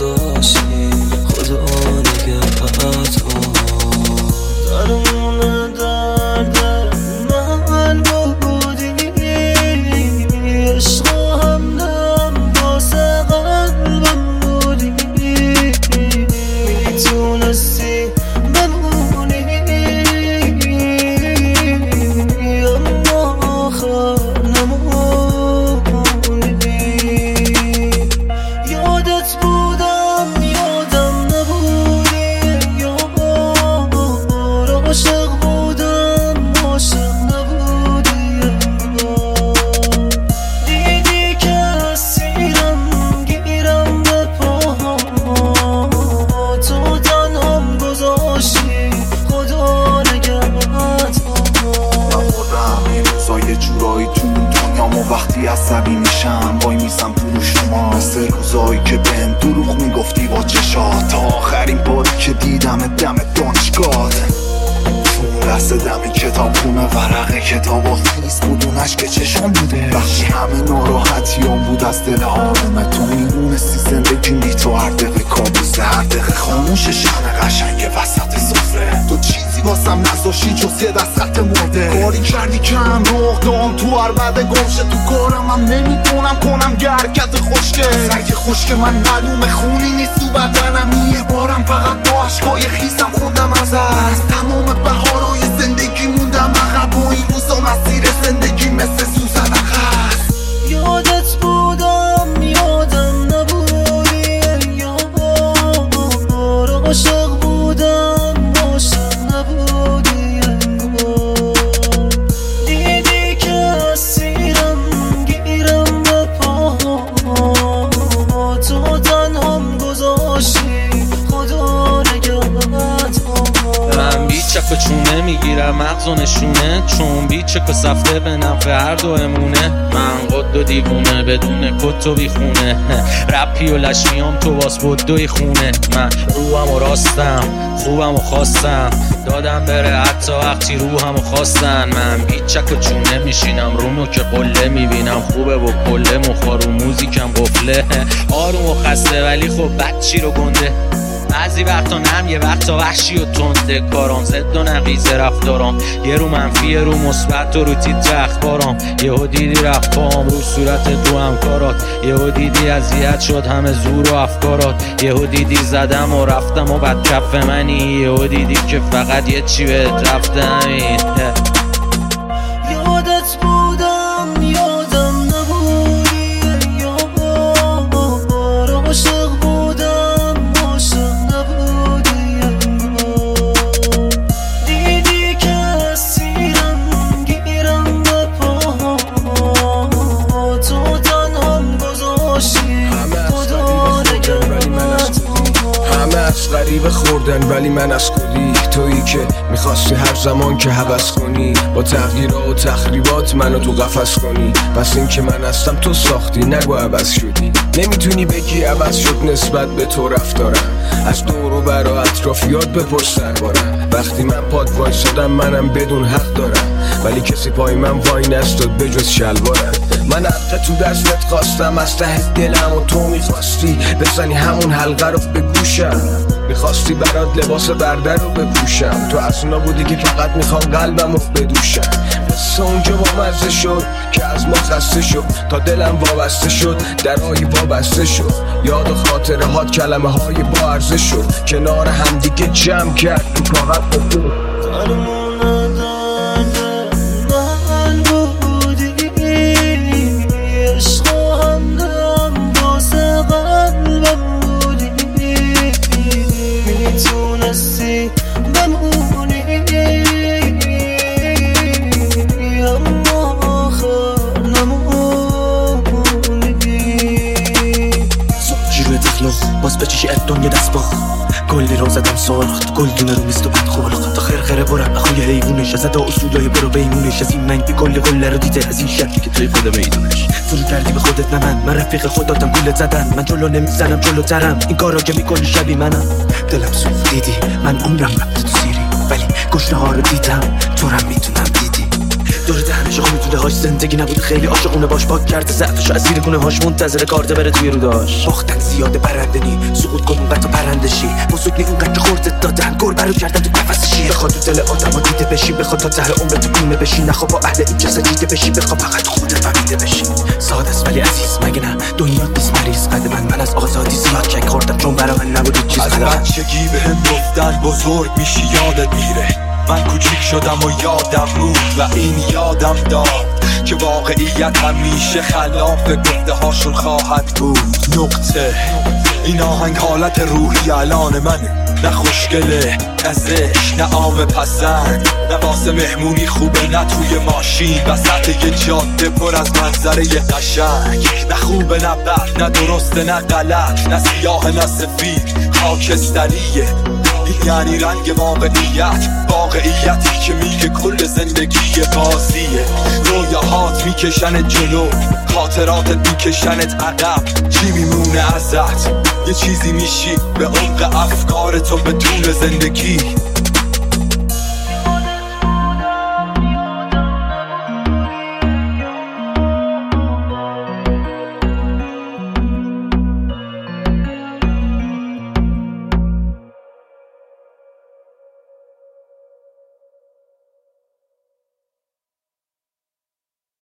گذاشتی خدا نگهت درمون درد من بودی عشق همدم واسه قلبم بودی میتونستی بمونی اما آخر نموندی یادت بودم یادم نبودی عاشق بودم عاشق نبودی دیدی که اسیرم گیرم به پاها تو تنهام گذاشتی خدا نگهت من خودم این روزا یه جورایی تو دنیامو وقتی عصبی میشم وای میزم تو شما مثل روزایی که بهم دروغ میگفتی با چشات تا آخرین باری که دیدم دم دانشگاه دست دم کتاب خونه ورقه کتاب و خیز بود اون عشق چشم بوده وقتی همه ناراحتیام بود از دل آرومه تو میدونستی زندگی بی تو هر دقیقه کابوسه هر دقیقه خاموش شن قشنگ وسط سفره تو چیزی واسم نذاشی جز یه دست خط مرده کاری کردی که هم روح دام تو هر بعد گمشه تو کارم هم نمیدونم کنم یه حرکت خوشگه سرک خوشگه من معلومه خونی نیست تو بدنم یه بارم فقط با عشقای خیسم خوندم از تمام بهارای زندگی موندم عقب و این روزا مسیر زندگی مثل سوزن عقب یادت بودم یادم نبودی عاشق بودم عاشق نبودی دیدی که اسیرم گیرم به پاها تو تنهام گذاشتی خدا نگهت من بیچک و چونه میگیرم مغز و نشونه چون بیچک و سفته به نفع هر دو امونه من قد و دیوونه بدون کت و بیخونه رپی و لشمیام تو واس بدوی خونه من روحم و راستم خوبم و خواستم دادم بره حتی وقتی روحم و خواستن من بیچک و چونه میشینم رومو که قله میبینم خوبه و کله مخارو موزیکم قفله آروم و خسته ولی خب بچی رو گنده بعضی وقتا نم یه وقتا وحشی و تنده کارام زد و نقیزه رفتارام یه رو منفی یه رو مثبت و رو تیتر اخبارام یهو دیدی رفت پام رو صورت تو همکارات یهو دیدی اذیت شد همه زور و افکارات یهو دیدی زدم و رفتم و بعد کف منی یهو دیدی که فقط یه چی بهت رفته همین یادت بودم یادم نبودی عاشق بودم عاشق نبودی دیدی که اسیرم گیرم به پاها تو تنهام گذاشتی خدا نگهت همه از غریبه خوردن ولی من از خودی تویی که میخواستی هر زمان که هوس کنی با تغییرها و تخریبات منو تو قفس کنی پس این که من هستم تو ساختی نگو عوض شدی نمیتونی بگی عوض شد نسبت به تو رفتارم از دور و بر و اطرافیات بپرس دربارم وقتی من پاد وایسادم منم بدون حق دارم ولی کسی پای من وای نستاد بجز شلوارم من حق تو دستت خواستم از ته دلم و تو میخواستی بزنی همون حلقه رو به گوشم میخواستی برات لباس برده رو بپوشم تو از اونا بودی که فقط میخوام قلبم رو بدوشم مثل اونجا با مزه شد که از ما خسته شد تا دلم وابسته شد درهای وابسته شد یاد و خاطره هات کلمه های با ارزش شد کنار همدیگه جمع کرد تو کاغذ بخور میتونستی بمونی اما آخر نموندی زنجیر دخلاق باز بچشی ادام یه دست باخ کلی رو زدم سالخت گل دونه رو میست و بد خالخت تا خرخره برم اخوی حیوونش از ادا اصولای برو بیمونش از این منگی کل رو دیده از این شکلی که توی خود میدونش فرو کردی به خودت نه من رفیق خوداتم گولت زدن من جلو نمیزنم جلوترم این کارا که میکنی شبی منم دلم سوخت دیدی من عمرم رفت تو سیری ولی گشنه ها رو دیدم تو رم میتونم دیدی دور دهنش خونتونه هاش زندگی نبوده خیلی عاشقونه باش پاک کرده ضعفشو از زیر گونه هاش منتظر کارته بره توی روداش باختن زیاده برنده نی سقوط کن اونقدر پرندشی بزرگ نی اونقدر که خورده دادن گل برو کردن تو قفسشی بخواد تو دل آدم ها دیده بشی بخواد تا ته عمر تو بیمه بشی نخوا با اهل این جسد دیده بشی بخواد فقط خودت فهمیده بشی ساده است ولی عزیز مگه نه دنیا نیست مریض قد من از آزادی زیاد چک خوردم چون برا من نبود چیز از بچگی بهم گفتن بزرگ میشی یادت میره من کوچیک شدم و یادم بود و این یادم داد که واقعیت همیشه خلاف گفته هاشون خواهد بود نقطه این آهنگ حالت روحی الان منه نه خوشگله نه زشت نه عام پسند نه واسه مهمونی خوبه نه توی ماشین وسط یه جاده پر از منظره قشنگ نه خوبه نه بد نه درسته نه غلط نه سیاه نه سفید خاکستریه یعنی رنگ واقعیتی که میگه کل زندگی بازیه رویاهات میکشنت جلو خاطراتت میکشنت عقب چی میمونه ازت یه چیزی میشی به عمق افکارتو بدون زندگی